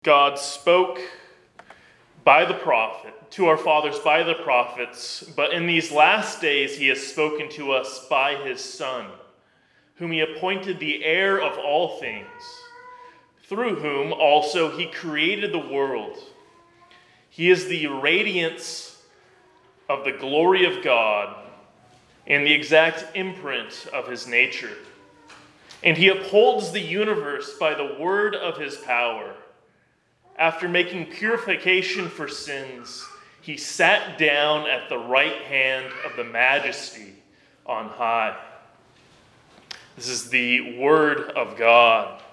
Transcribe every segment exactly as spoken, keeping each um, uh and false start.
God spoke by the prophet, to our fathers by the prophets, but in these last days he has spoken to us by his Son, whom he appointed the heir of all things, through whom also he created the world. He is the radiance of the glory of God and the exact imprint of his nature. And he upholds the universe by the word of his power. After making purification for sins, he sat down at the right hand of the Majesty on high. This is the word of God.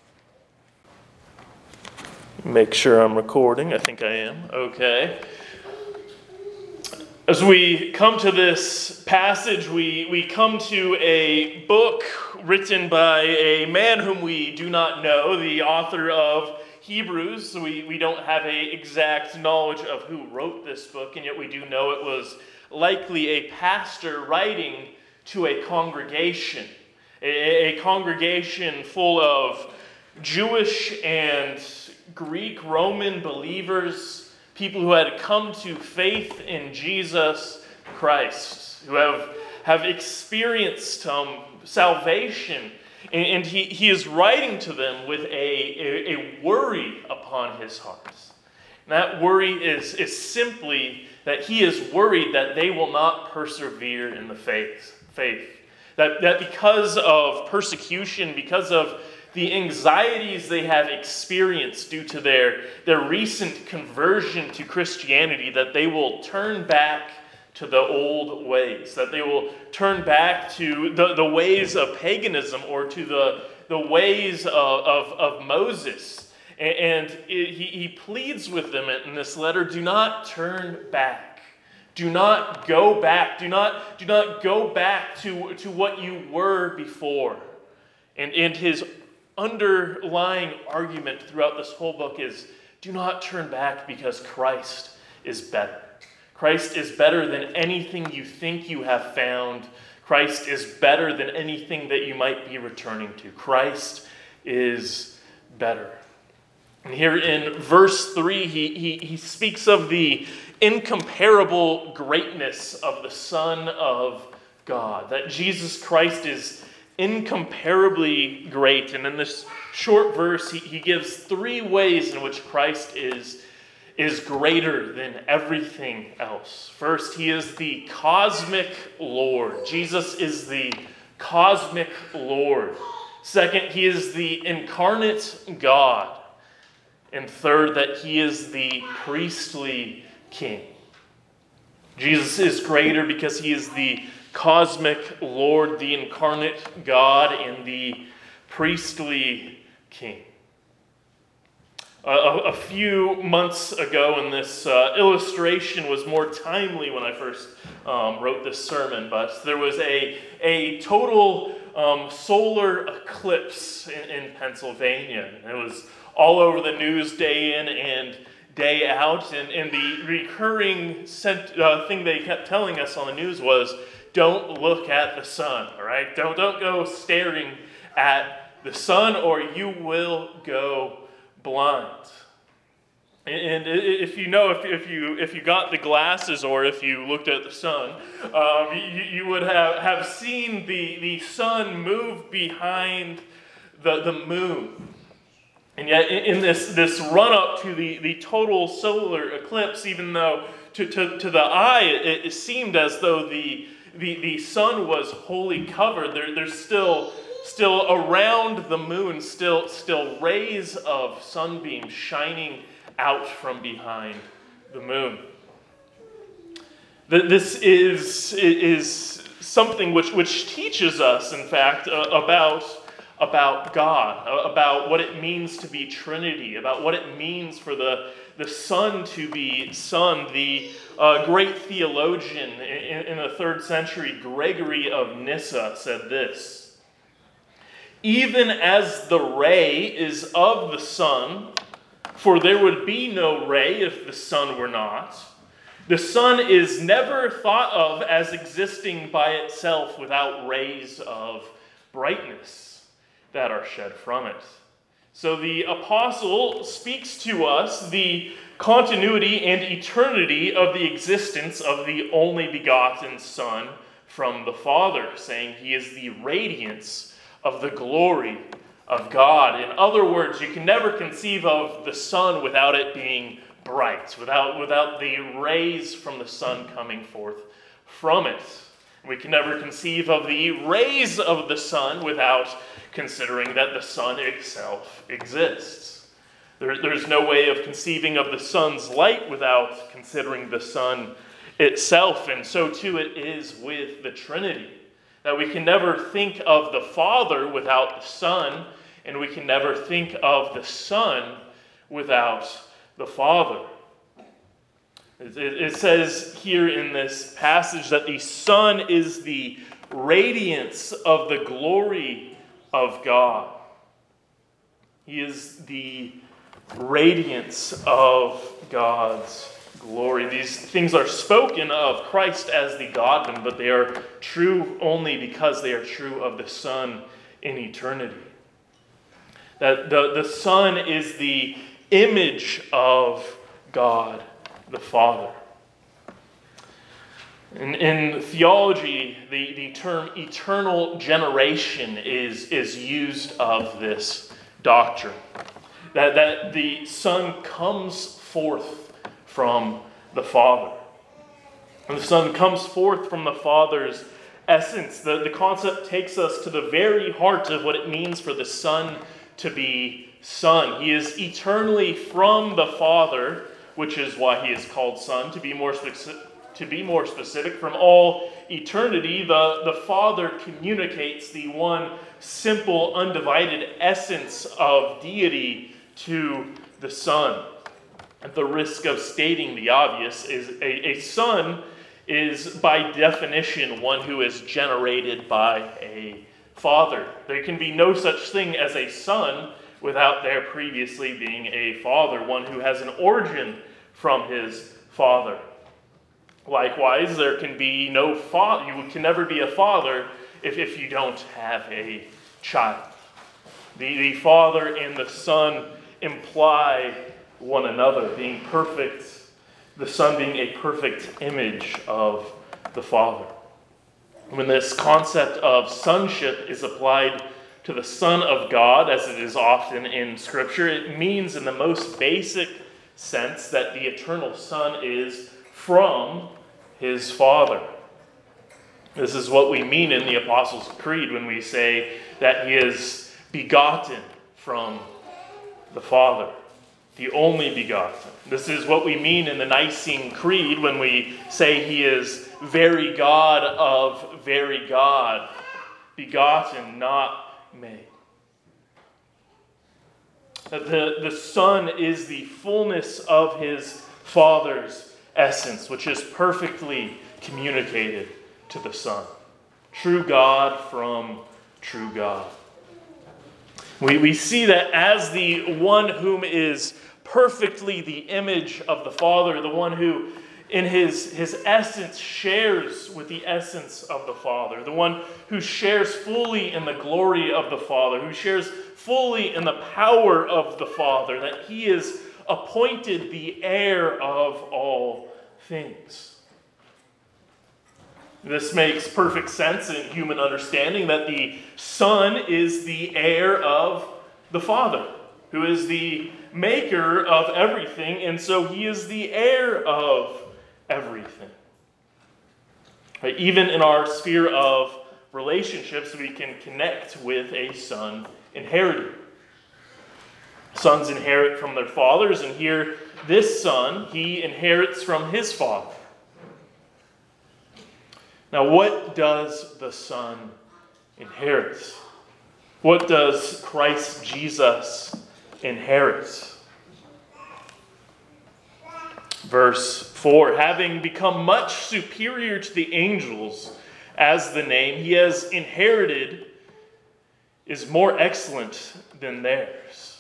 Make sure I'm recording. I think I am. Okay. As we come to this passage, we, we come to a book written by a man whom we do not know, the author of Hebrews. We, we don't have an exact knowledge of who wrote this book, and yet we do know it was likely a pastor writing to a congregation, a, a congregation full of Jewish and Greek, Roman believers, people who had come to faith in Jesus Christ, who have, have experienced um, salvation. And, and he, he is writing to them with a, a, a worry upon his heart. And that worry is, is simply that he is worried that they will not persevere in the faith. faith. That, that because of persecution, because of the anxieties they have experienced due to their, their recent conversion to Christianity, that they will turn back to the old ways, that they will turn back to the, the ways of paganism or to the, the ways of, of, of Moses. And, and it, he, he pleads with them in this letter, do not turn back. Do not go back. Do not, do not go back to, to what you were before. And, and his underlying argument throughout this whole book is, do not turn back because Christ is better. Christ is better than anything you think you have found. Christ is better than anything that you might be returning to. Christ is better. And here in verse three, he, he, he speaks of the incomparable greatness of the Son of God, that Jesus Christ is incomparably great. And in this short verse, he, he gives three ways in which Christ is is greater than everything else. First, he is the cosmic Lord. Jesus is the cosmic Lord. Second, he is the incarnate God. And third, that he is the priestly king. Jesus is greater because he is the cosmic Lord, the incarnate God, and the priestly king. Uh, a, a few months ago, and this uh, illustration was more timely when I first um, wrote this sermon, but there was a, a total um, solar eclipse in, in Pennsylvania. It was all over the news day in and day out, and, and the recurring sent, uh, thing they kept telling us on the news was, don't look at the sun, all right? Don't, don't go staring at the sun or you will go blind. And if you know, if, if you if you got the glasses or if you looked at the sun, um, you, you would have, have seen the, the sun move behind the, the moon. And yet in this, this run-up to the, the total solar eclipse, even though to, to, to the eye it, it seemed as though the, the, the sun was wholly covered, there, there's still Still around the moon, still, still rays of sunbeams shining out from behind the moon. This is, is something which, which teaches us, in fact, uh, about, about God, uh, about what it means to be Trinity, about what it means for the, the Son to be Son. The uh, great theologian in, in the third century, Gregory of Nyssa, said this: even as the ray is of the sun, for there would be no ray if the sun were not, the sun is never thought of as existing by itself without rays of brightness that are shed from it. So the apostle speaks to us the continuity and eternity of the existence of the only begotten Son from the Father, saying he is the radiance of the glory of God. In other words, you can never conceive of the sun without it being bright, without, without the rays from the sun coming forth from it. We can never conceive of the rays of the sun without considering that the sun itself exists. There, there's no way of conceiving of the sun's light without considering the sun itself, and so too it is with the Trinity. That we can never think of the Father without the Son, and we can never think of the Son without the Father. It, it, it says here in this passage that the Son is the radiance of the glory of God. He is the radiance of God's glory. These things are spoken of Christ as the God-man, but they are true only because they are true of the Son in eternity. That the, the Son is the image of God the Father. In, in theology, the, the term eternal generation is, is used of this doctrine. That, that the Son comes forth from the Father. And the Son comes forth from the Father's essence. The, the concept takes us to the very heart of what it means for the Son to be Son. He is eternally from the Father, which is why he is called Son. To be more specific, to be more specific, from all eternity, the, the Father communicates the one simple, undivided essence of deity to the Son. At the risk of stating the obvious, is a, a son is by definition one who is generated by a father. There can be no such thing as a son without there previously being a father, one who has an origin from his father. Likewise, there can be no father. You can never be a father if, if you don't have a child. The, the Father and the Son imply one another, being perfect, the Son being a perfect image of the Father. When this concept of sonship is applied to the Son of God, as it is often in Scripture, it means in the most basic sense that the eternal Son is from his Father. This is what we mean in the Apostles' Creed when we say that he is begotten from the Father. The only begotten. This is what we mean in the Nicene Creed when we say he is very God of very God, begotten, not made. That the, the Son is the fullness of his Father's essence, which is perfectly communicated to the Son. True God from true God. We, we see that as the one whom is perfectly the image of the Father, the one who in his, his essence shares with the essence of the Father, the one who shares fully in the glory of the Father, who shares fully in the power of the Father, that he is appointed the heir of all things. This makes perfect sense in human understanding that the Son is the heir of the Father, who is the maker of everything, and so he is the heir of everything. Right? Even in our sphere of relationships, we can connect with a son inherited. Sons inherit from their fathers, and here this son, he inherits from his father. Now, what does the Son inherit? What does Christ Jesus inherit? Verse four, having become much superior to the angels, as the name he has inherited is more excellent than theirs.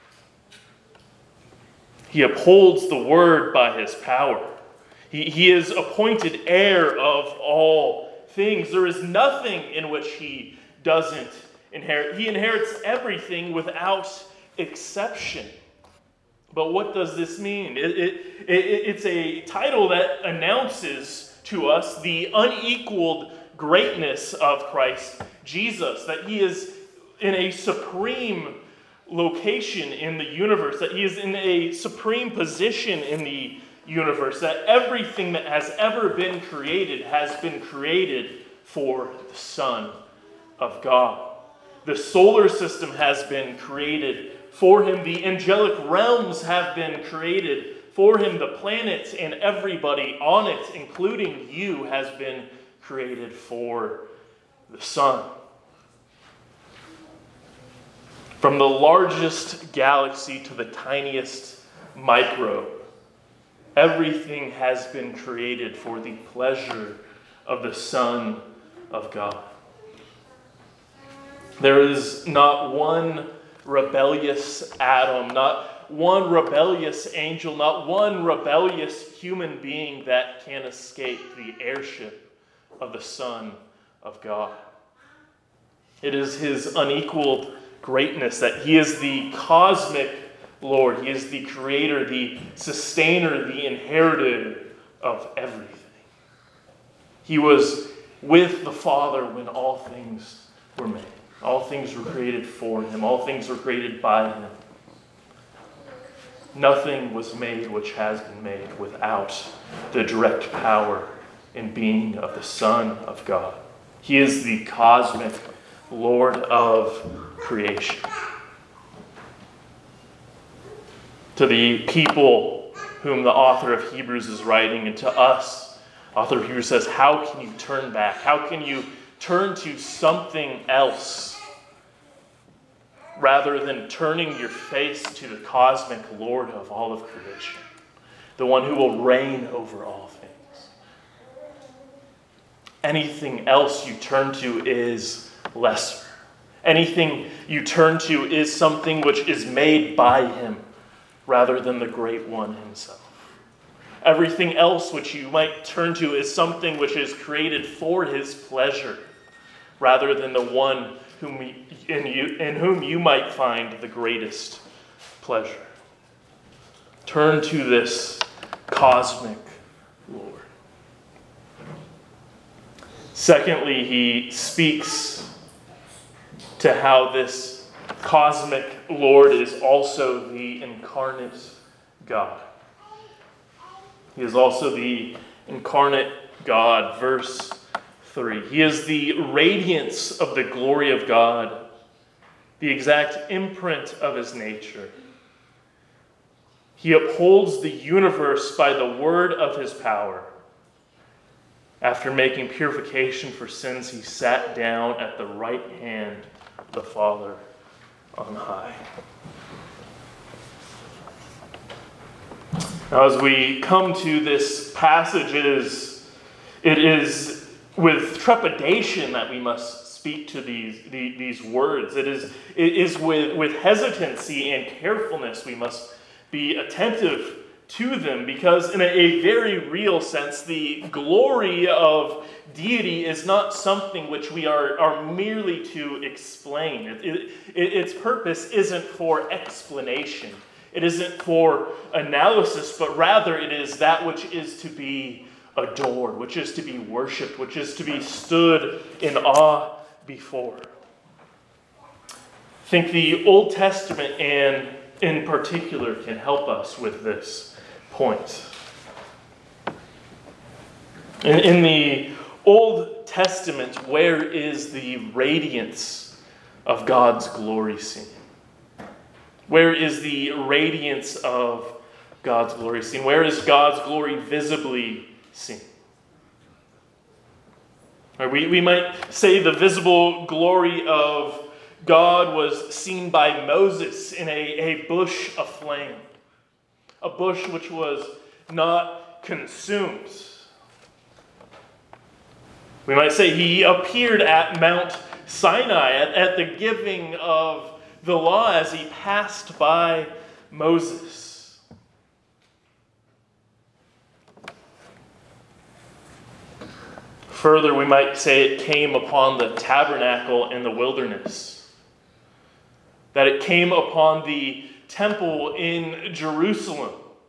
He upholds the word by his power. He, he is appointed heir of all things. There is nothing in which he doesn't inherit. He inherits everything without exception. But what does this mean? It, it, it, it's a title that announces to us the unequaled greatness of Christ Jesus, that he is in a supreme location in the universe, that he is in a supreme position in the universe, that everything that has ever been created has been created for the Son of God. The solar system has been created for him. The angelic realms have been created for him. The planets and everybody on it, including you, has been created for the Son. From the largest galaxy to the tiniest microbe, everything has been created for the pleasure of the Son of God. There is not one rebellious atom, not one rebellious angel, not one rebellious human being that can escape the heirship of the Son of God. It is his unequaled greatness that he is the cosmic Lord. He is the creator, the sustainer, the inheritor of everything. He was with the Father when all things were made. All things were created for him. All things were created by him. Nothing was made which has been made without the direct power and being of the Son of God. He is the cosmic Lord of creation. To the people whom the author of Hebrews is writing, and to us, author of Hebrews says, how can you turn back? How can you turn to something else rather than turning your face to the cosmic Lord of all of creation, the one who will reign over all things? Anything else you turn to is lesser. Anything you turn to is something which is made by him rather than the great one himself. Everything else which you might turn to is something which is created for his pleasure rather than the one whom we, in, you, in whom you might find the greatest pleasure. Turn to this cosmic Lord. Secondly, he speaks to how this cosmic Lord is also the incarnate God. He is also the incarnate God. Verse three. He is the radiance of the glory of God, the exact imprint of his nature. He upholds the universe by the word of his power. After making purification for sins, he sat down at the right hand of the Father on high. Now, as we come to this passage, it is, it is with trepidation that we must speak to these, the, these words. It is, it is with, with hesitancy and carefulness we must be attentive to them, because in a, a very real sense, the glory of deity is not something which we are, are merely to explain. It, it, it, its purpose isn't for explanation. It isn't for analysis, but rather it is that which is to be adored, which is to be worshipped, which is to be stood in awe before. I think the Old Testament, and in particular, can help us with this point. In, in the Old Testament, where is the radiance of God's glory seen? Where is the radiance of God's glory seen? Where is God's glory visibly seen? Or we, we might say the visible glory of God was seen by Moses in a, a bush aflame. A bush which was not consumed. We might say he appeared at Mount Sinai at, at the giving of the law as he passed by Moses. Further, we might say it came upon the tabernacle in the wilderness. that it came upon the temple in Jerusalem.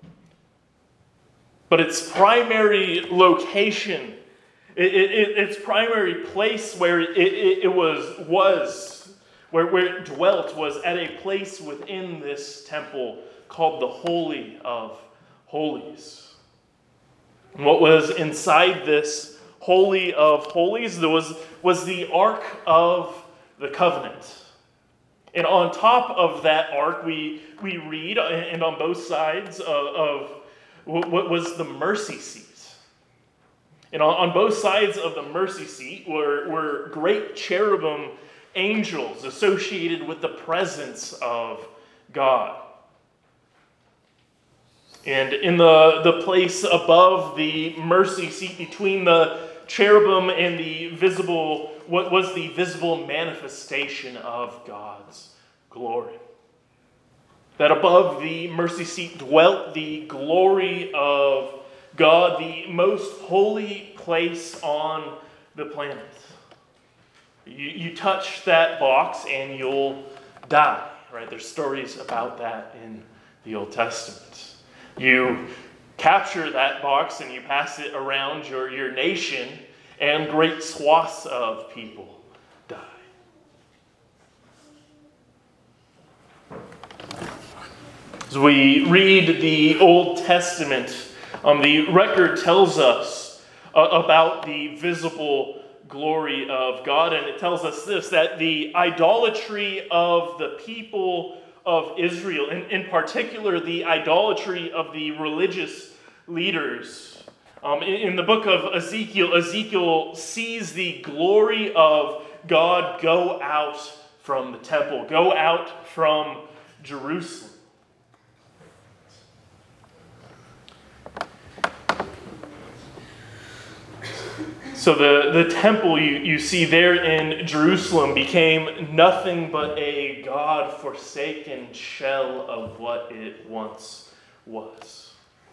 But its primary location, it, it, its primary place where it, it, it was, was where, where it dwelt, was at a place within this temple called the Holy of Holies. And what was inside this Holy of Holies there was, was the Ark of the Covenant. And on top of that ark, we, we read, and on both sides of, of what was the mercy seat. And on, on both sides of the mercy seat were, were great cherubim angels associated with the presence of God. And in the, the place above the mercy seat, between the cherubim and the visible, what was the visible manifestation of God's glory. That above the mercy seat dwelt the glory of God, the most holy place on the planet. You, you touch that box and you'll die, right? There's stories about that in the Old Testament. You capture that box and you pass it around your, your nation, and great swaths of people die. As we read the Old Testament, um, the record tells us uh, about the visible glory of God, and it tells us this, that the idolatry of the people of Israel, in, in particular the idolatry of the religious leaders. Um, in, in the book of Ezekiel, Ezekiel sees the glory of God go out from the temple, go out from Jerusalem. So the, the temple you, you see there in Jerusalem became nothing but a God-forsaken shell of what it once was.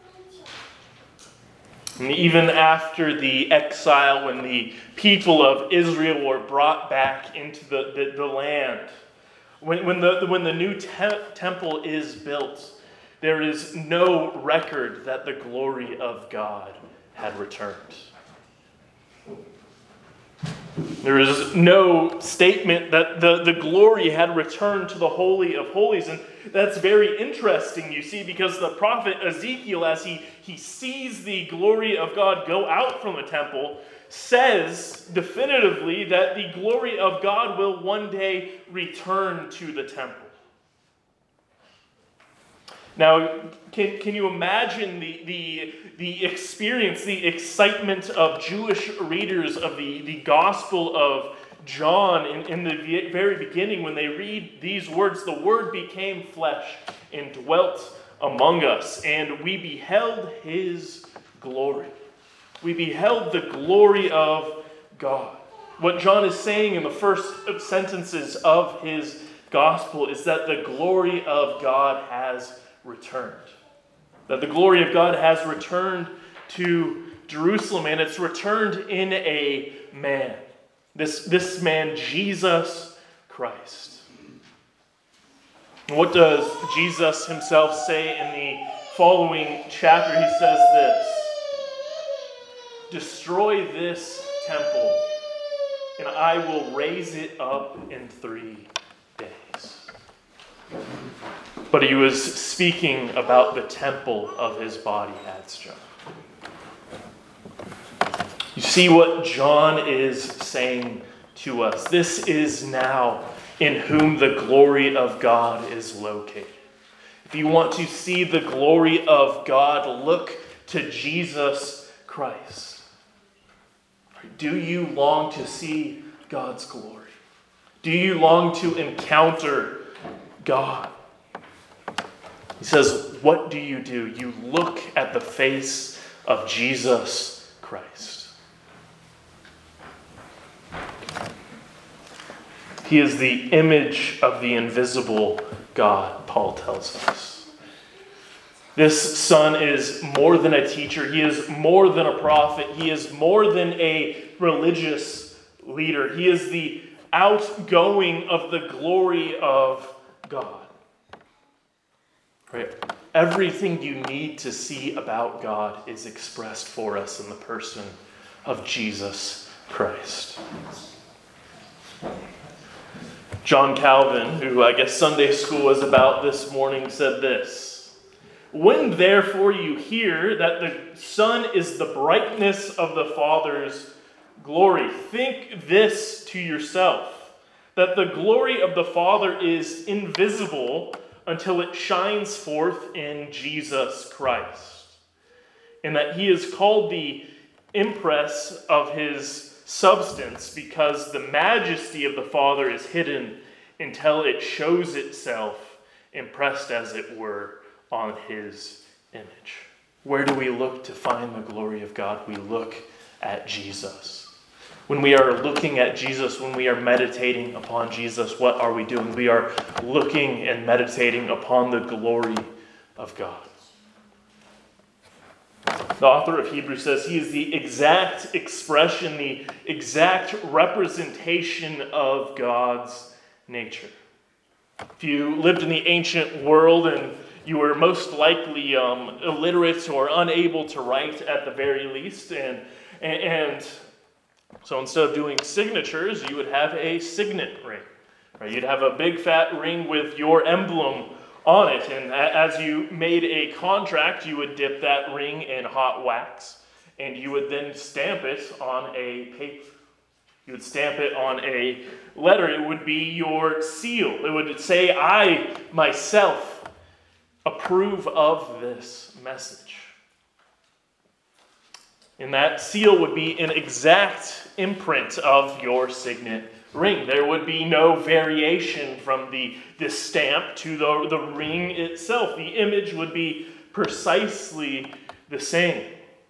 And even after the exile, when the people of Israel were brought back into the, the, the land, when, when, the, when the new te- temple is built, there is no record that the glory of God had returned. There is no statement that the, the glory had returned to the Holy of Holies. And that's very interesting, you see, because the prophet Ezekiel, as he, he sees the glory of God go out from the temple, says definitively that the glory of God will one day return to the temple. Now, can, can you imagine the, the, the experience, the excitement of Jewish readers of the, the Gospel of John in, in the very beginning when they read these words, "The Word became flesh and dwelt among us, and we beheld His glory." We beheld the glory of God. What John is saying in the first sentences of his Gospel is that the glory of God has returned. That the glory of God has returned to Jerusalem, and it's returned in a man. This, this man, Jesus Christ. And what does Jesus himself say in the following chapter? He says this: "Destroy this temple, and I will raise it up in three days." But he was speaking about the temple of his body, adds John. You see what John is saying to us. This is now in whom the glory of God is located. If you want to see the glory of God, look to Jesus Christ. Do you long to see God's glory? Do you long to encounter God? He says, what do you do? You look at the face of Jesus Christ. He is the image of the invisible God, Paul tells us. This son is more than a teacher. He is more than a prophet. He is more than a religious leader. He is the outgoing of the glory of God. Right? Everything you need to see about God is expressed for us in the person of Jesus Christ. John Calvin, who I guess Sunday school was about this morning, said this: "When therefore you hear that the Son is the brightness of the Father's glory, think this to yourself, that the glory of the Father is invisible until it shines forth in Jesus Christ, and that he is called the impress of his substance because the majesty of the Father is hidden until it shows itself impressed, as it were, on his image." Where do we look to find the glory of God? We look at Jesus. When we are looking at Jesus, when we are meditating upon Jesus, what are we doing? We are looking and meditating upon the glory of God. The author of Hebrews says he is the exact expression, the exact representation of God's nature. If you lived in the ancient world and you were most likely um, illiterate or unable to write at the very least, and and so instead of doing signatures, you would have a signet ring. Right? You'd have a big fat ring with your emblem on it, and as you made a contract, you would dip that ring in hot wax, and you would then stamp it on a paper. You would stamp it on a letter. It would be your seal. It would say, "I myself approve of this message." And that seal would be an exact imprint of your signet ring. There would be no variation from the, the stamp to the, the ring itself. The image would be precisely the same.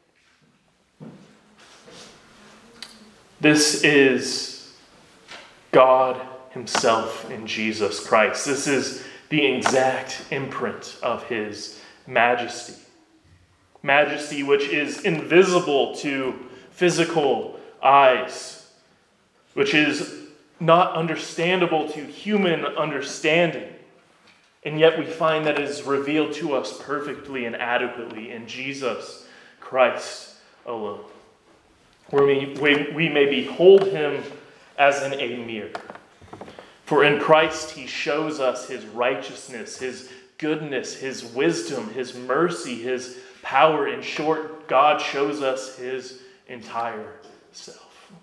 This is God himself in Jesus Christ. This is the exact imprint of his majesty. Majesty which is invisible to physical eyes, which is not understandable to human understanding. And yet we find that it is revealed to us perfectly and adequately in Jesus Christ alone, where we, we may behold him as in a mirror. For in Christ he shows us his righteousness, his goodness, his wisdom, his mercy, his power. In short, God shows us his entire self.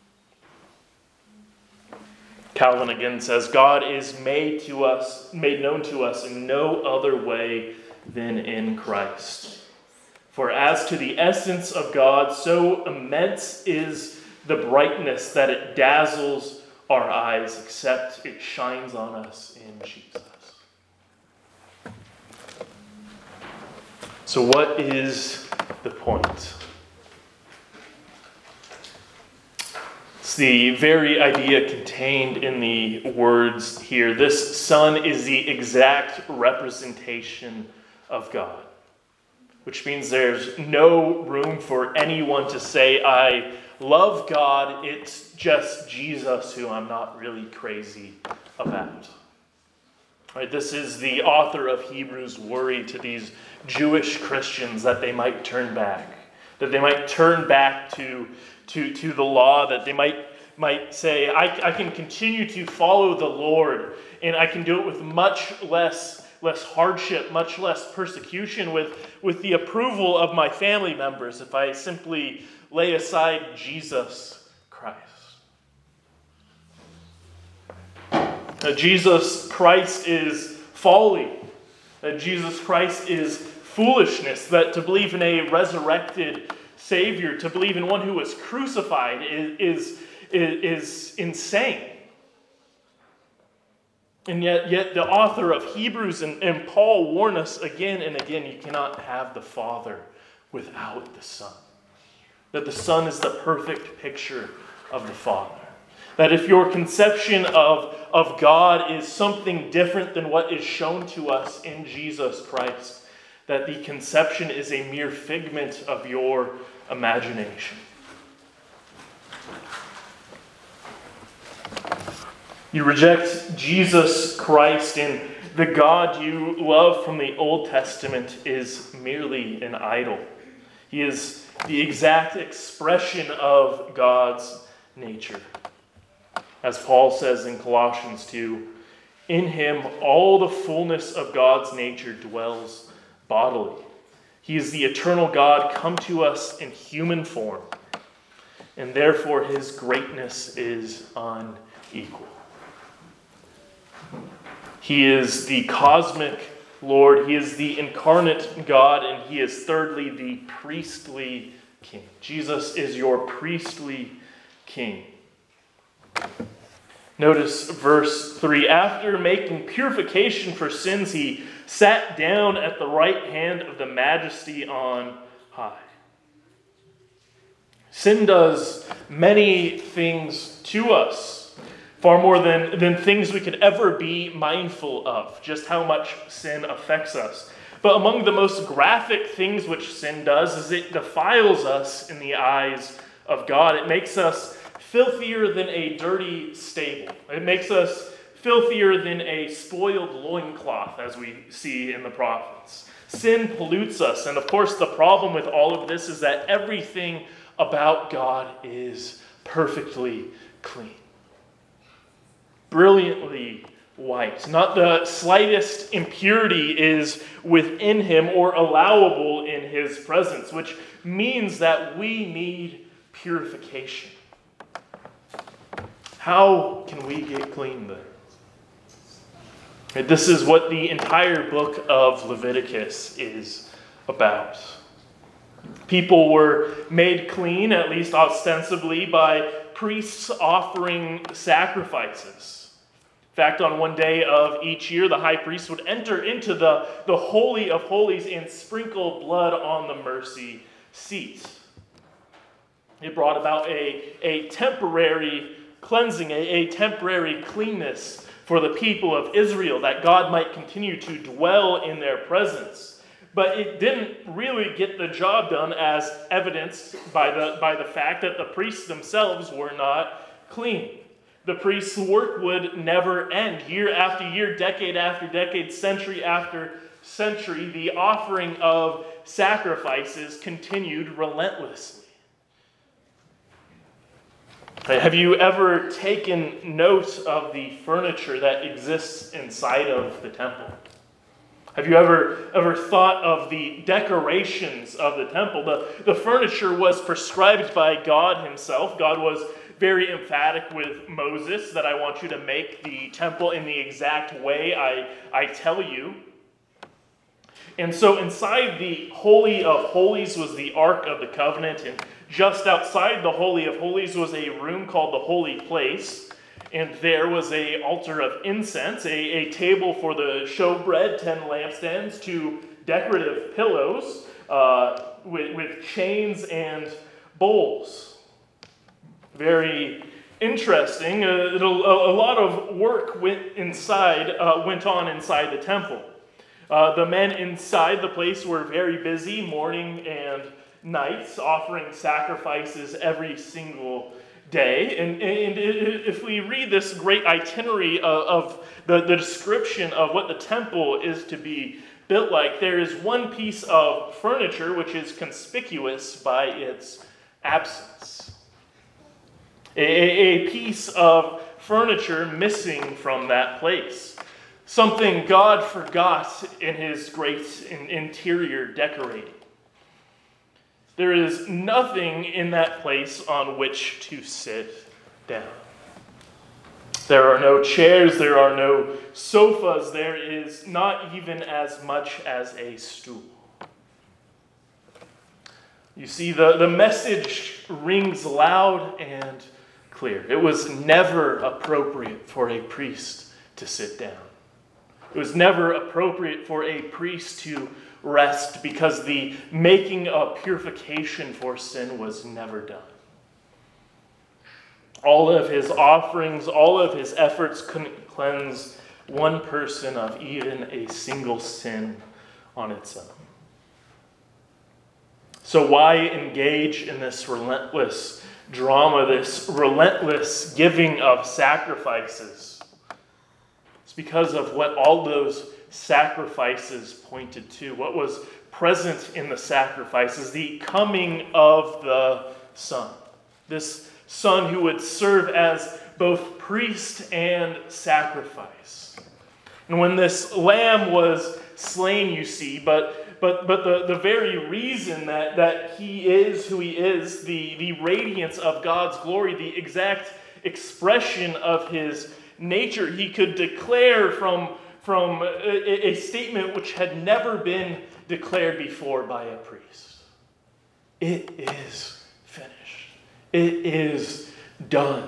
Calvin again says, God is made to us, made known to us in no other way than in Christ. For as to the essence of God, so immense is the brightness that it dazzles our eyes, except it shines on us in Jesus. So what is the point? It's the very idea contained in the words here. This Son is the exact representation of God, which means there's no room for anyone to say, I love God, it's just Jesus who I'm not really crazy about. Right, this is the author of Hebrews' worry to these Jewish Christians that they might turn back, that they might turn back to, to, to the law, that they might, might say, I, I can continue to follow the Lord, and I can do it with much less, less hardship, much less persecution, with, with the approval of my family members if I simply lay aside Jesus Christ. That Jesus Christ is folly. That Jesus Christ is foolishness. That to believe in a resurrected Savior, to believe in one who was crucified is, is, is insane. And yet, yet the author of Hebrews and, and Paul warn us again and again, you cannot have the Father without the Son. That the Son is the perfect picture of the Father. That if your conception of, of God is something different than what is shown to us in Jesus Christ, that the conception is a mere figment of your imagination. You reject Jesus Christ, and the God you love from the Old Testament is merely an idol. He is the exact expression of God's nature. As Paul says in Colossians two, in him all the fullness of God's nature dwells bodily. He is the eternal God come to us in human form, and therefore his greatness is unequal. He is the cosmic Lord, he is the incarnate God, and he is thirdly the priestly king. Jesus is your priestly king. Notice verse three. After making purification for sins, he sat down at the right hand of the Majesty on high. Sin does many things to us, far more than, than things we could ever be mindful of, just how much sin affects us. But among the most graphic things which sin does is it defiles us in the eyes of God. It makes us filthier than a dirty stable. It makes us filthier than a spoiled loincloth, as we see in the prophets. Sin pollutes us, and of course the problem with all of this is that everything about God is perfectly clean. Brilliantly white. Not the slightest impurity is within him or allowable in his presence, which means that we need purification. How can we get clean then? This is what the entire book of Leviticus is about. People were made clean, at least ostensibly, by priests offering sacrifices. In fact, on one day of each year, the high priest would enter into the, the Holy of Holies and sprinkle blood on the mercy seat. It brought about a, a temporary cleansing, a, a temporary cleanness for the people of Israel, that God might continue to dwell in their presence. But it didn't really get the job done, as evidenced by the, by the fact that the priests themselves were not clean. The priest's work would never end. Year after year, decade after decade, century after century, the offering of sacrifices continued relentlessly. Have you ever taken note of the furniture that exists inside of the temple? Have you ever, ever thought of the decorations of the temple? The, the furniture was prescribed by God himself. God was very emphatic with Moses that I want you to make the temple in the exact way I, I tell you. And so inside the Holy of Holies was the Ark of the Covenant, and just outside the Holy of Holies was a room called the Holy Place, and there was an altar of incense, a, a table for the showbread, ten lampstands, two decorative pillows uh, with, with chains and bowls. Very interesting. Uh, a, a lot of work went inside, uh, went on inside the temple. Uh, the men inside the place were very busy, morning and nights, offering sacrifices every single day. And, and if we read this great itinerary of, of the, the description of what the temple is to be built like, there is one piece of furniture which is conspicuous by its absence. A, a piece of furniture missing from that place. Something God forgot in his great in, interior decorating. There is nothing in that place on which to sit down. There are no chairs, there are no sofas, there is not even as much as a stool. You see, the, the message rings loud and clear. It was never appropriate for a priest to sit down. It was never appropriate for a priest to rest because the making of purification for sin was never done. All of his offerings, all of his efforts couldn't cleanse one person of even a single sin on its own. So why engage in this relentless drama, this relentless giving of sacrifices? It's because of what all those sacrifices pointed to, what was present in the sacrifices, the coming of the Son. This Son who would serve as both priest and sacrifice. And when this lamb was slain, you see, but but but the, the very reason that, that he is who he is, the, the radiance of God's glory, the exact expression of his nature, he could declare from, from a, a statement which had never been declared before by a priest. It is finished. It is done.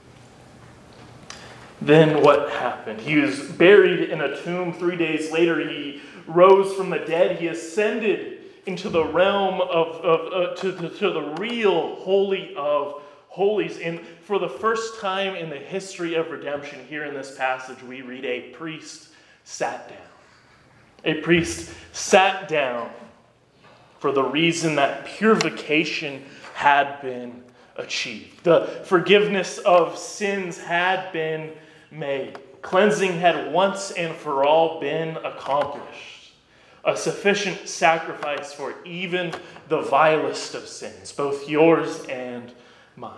Then what happened? He was buried in a tomb. Three days later, he rose from the dead. He ascended into the realm of, of uh, to, the, to the real Holy of Holies. And for the first time in the history of redemption, here in this passage, we read a priest sat down. A priest sat down for the reason that purification had been achieved. The forgiveness of sins had been made. Cleansing had once and for all been accomplished. A sufficient sacrifice for even the vilest of sins, both yours and mine.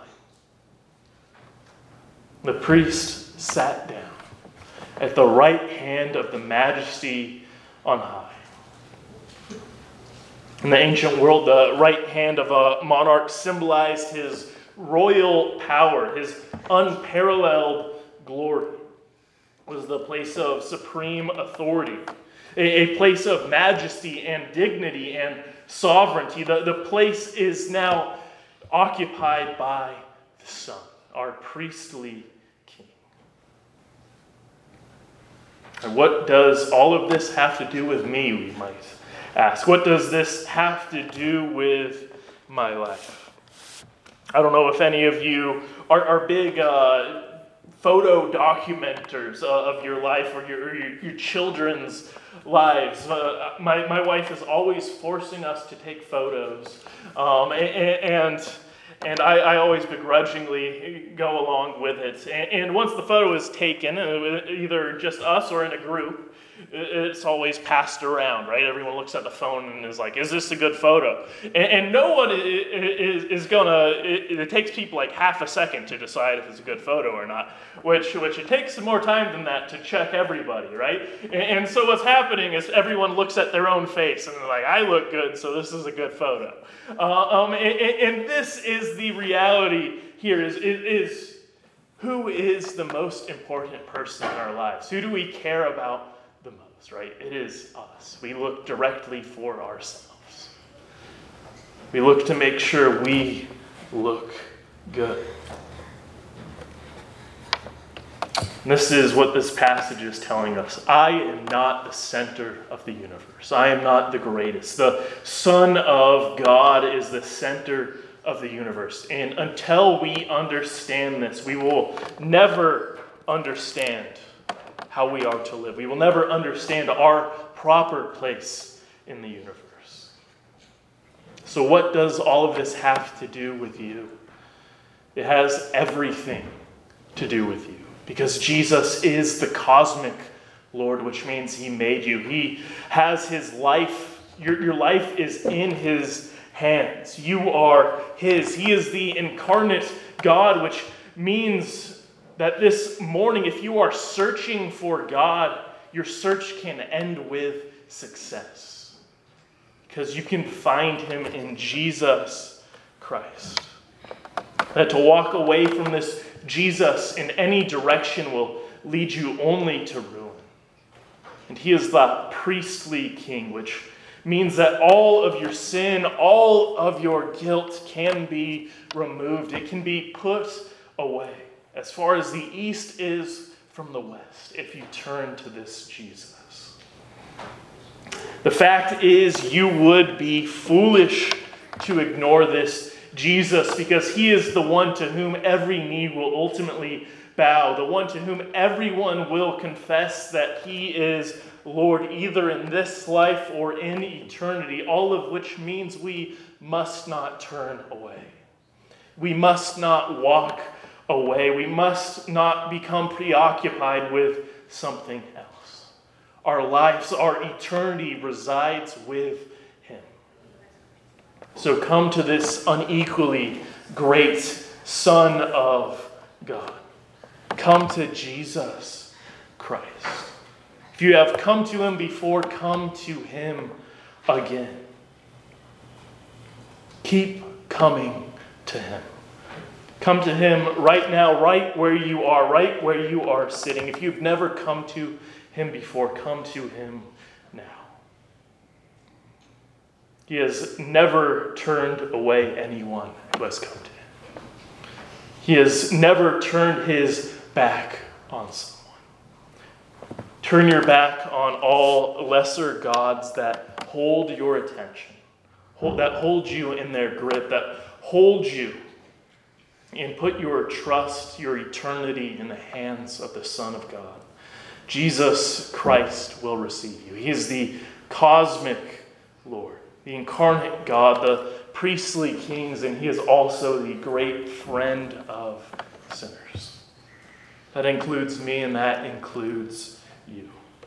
The priest sat down at the right hand of the Majesty on high. In the ancient world, the right hand of a monarch symbolized his royal power, his unparalleled glory. It was the place of supreme authority, a, a place of majesty and dignity and sovereignty. The, the place is now occupied by the Son, our priestly King. And what does all of this have to do with me, we might ask? What does this have to do with my life? I don't know if any of you are, are big uh, photo documenters uh, of your life or your, or your, your children's lives. Uh, my, my wife is always forcing us to take photos. Um, and and, and I, I always begrudgingly go along with it. And, and once the photo is taken, either just us or in a group, it's always passed around, right? Everyone looks at the phone and is like, is this a good photo? And, and no one is, is going to, it, it takes people like half a second to decide if it's a good photo or not, which which it takes more time than that to check everybody, right? And, and so what's happening is everyone looks at their own face and they're like, I look good, so this is a good photo. Uh, um, and, and this is the reality here, is, is who is the most important person in our lives? Who do we care about the most, right? It is us. We look directly for ourselves. We look to make sure we look good. And this is what this passage is telling us. I am not the center of the universe. I am not the greatest. The Son of God is the center of the universe. And until we understand this, we will never understand how we are to live. We will never understand our proper place in the universe. So what does all of this have to do with you? It has everything to do with you, because Jesus is the cosmic Lord, which means he made you. He has his life. Your, your life is in his hands. You are his. He is the incarnate God, which means that this morning, if you are searching for God, your search can end with success, because you can find him in Jesus Christ. That to walk away from this Jesus in any direction will lead you only to ruin. And he is the priestly King, which means that all of your sin, all of your guilt can be removed. It can be put away, as far as the east is from the west, if you turn to this Jesus. The fact is, you would be foolish to ignore this Jesus, because he is the one to whom every knee will ultimately bow, the one to whom everyone will confess that he is Lord, either in this life or in eternity, all of which means we must not turn away. We must not walk away. We must not become preoccupied with something else. Our lives, our eternity resides with him. So come to this unequally great Son of God. Come to Jesus Christ. If you have come to him before, come to him again. Keep coming to him. Come to him right now, right where you are, right where you are sitting. If you've never come to him before, come to him now. He has never turned away anyone who has come to him. He has never turned his back on someone. Turn your back on all lesser gods that hold your attention, hold, that hold you in their grip, that hold you, and put your trust, your eternity in the hands of the Son of God. Jesus Christ will receive you. He is the cosmic Lord, the incarnate God, the priestly kings, and he is also the great friend of sinners. That includes me, and that includes you.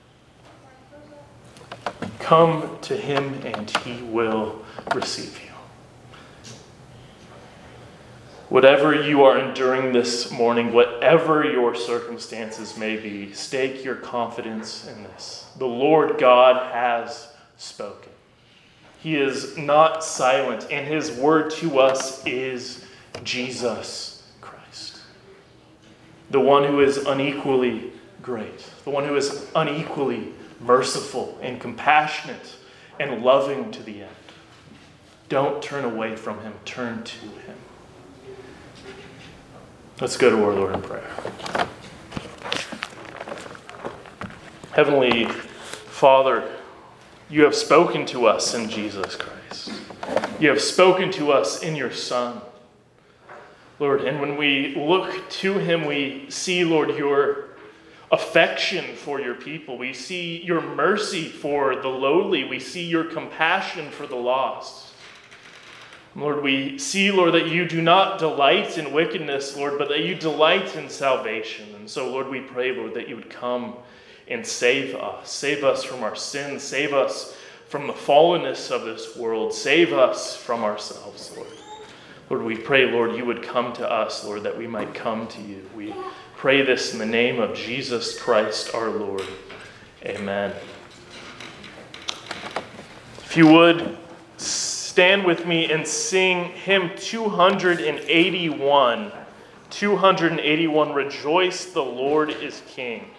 Come to him, and he will receive you. Whatever you are enduring this morning, whatever your circumstances may be, stake your confidence in this. The Lord God has spoken. He is not silent, and his word to us is Jesus Christ. The one who is unequally great, the one who is unequally merciful and compassionate and loving to the end. Don't turn away from him, turn to him. Let's go to our Lord in prayer. Heavenly Father, you have spoken to us in Jesus Christ. You have spoken to us in your Son. Lord, and when we look to him, we see, Lord, your affection for your people. We see your mercy for the lowly. We see your compassion for the lost. Lord, we see, Lord, that you do not delight in wickedness, Lord, but that you delight in salvation. And so, Lord, we pray, Lord, that you would come and save us. Save us from our sins. Save us from the fallenness of this world. Save us from ourselves, Lord. Lord, we pray, Lord, you would come to us, Lord, that we might come to you. We pray this in the name of Jesus Christ, our Lord. Amen. If you would, stand with me and sing hymn two eighty-one. two eighty-one, Rejoice, the Lord is King.